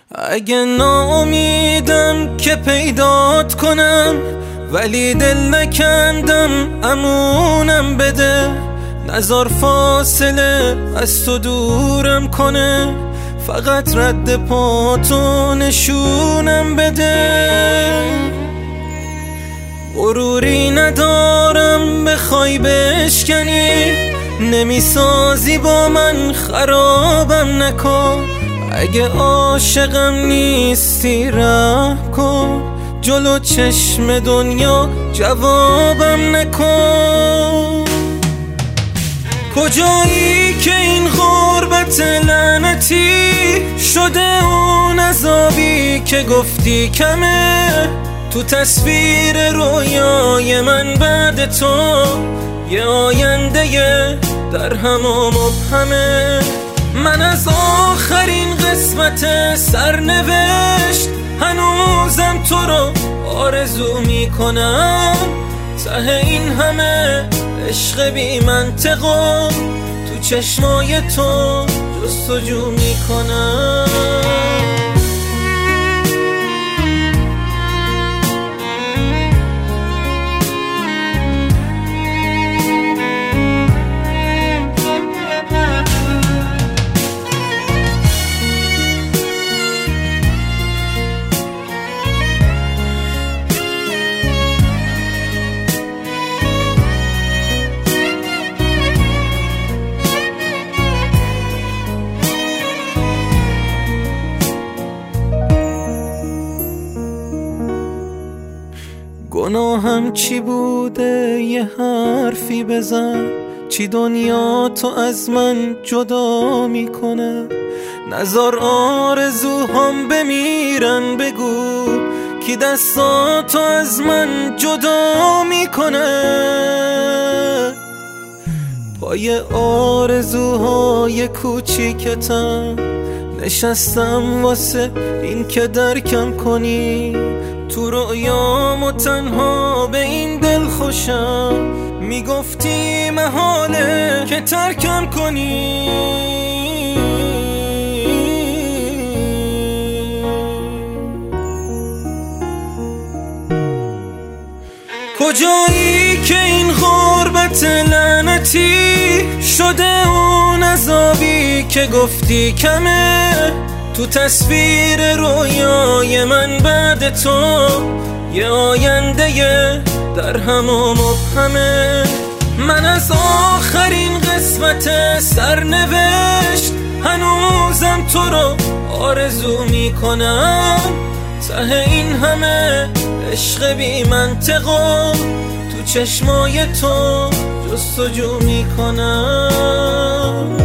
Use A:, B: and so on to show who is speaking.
A: اگه ناامیدم که پیدات کنم، ولی دل نکندم امونم بده. نزار فاصله از تو دورم کنه، فقط رد پاتو نشونم بده. غروری ندارم بخوای بشکنی، نمیسازی با من خرابم نکن. اگه عاشقم نیستی رحم کن، جلو چشم دنیا جوابم نکن. کجایی که این غربت لعنتی شده اون عذابی که گفتی کمه؟ تو تصویر رویای من بعد تو یه آینده در هم و مبهمه. من از آخرین قسمت سرنوشت هنوزم تو رو آرزو میکنم. ته این همه عشق بی منطقم تو چشمای تو جستجو میکنم. گناهم چی بوده یه حرفی بزن؟ چی دنیا تو از من جدا میکنه؟ نزار آرزوهام بمیرن، بگو کی دستاتو از من جدا میکنه؟ پای آرزوهای کوچیکتم نشستم واسه این که درکم کنی. تو رویام تنها به این دل خوشم میگفتی محاله که ترکم کنی. کجایی که این غربت لعنتی شده اون عذابی که گفتی کمه؟ تو تصویر رویای من بعد تو یه آینده در هم و مبهمه. من از آخرین قسمت سرنوشت هنوزم تو رو آرزو میکنم. ته این همه عشق بی منطقم تو چشمای تو جستجو میکنم.